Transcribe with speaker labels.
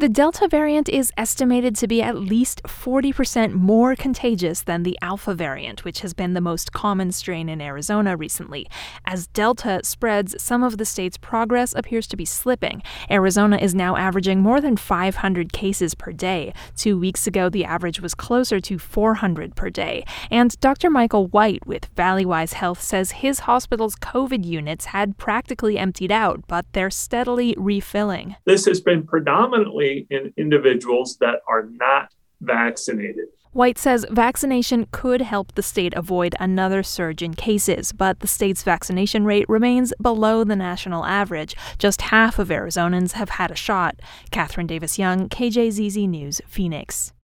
Speaker 1: The Delta variant is estimated to be at least 40% more contagious than the Alpha variant, which has been the most common strain in Arizona recently. As Delta spreads, some of the state's progress appears to be slipping. Arizona is now averaging more than 500 cases per day. 2 weeks ago, the average was closer to 400 per day. And Dr. Michael White with Valleywise Health says his hospital's COVID units had practically emptied out, but they're steadily refilling.
Speaker 2: This has been predominantly in individuals that are not vaccinated.
Speaker 1: White says vaccination could help the state avoid another surge in cases, but the state's vaccination rate remains below the national average. Just half of Arizonans have had a shot. Catherine Davis Young, KJZZ News, Phoenix.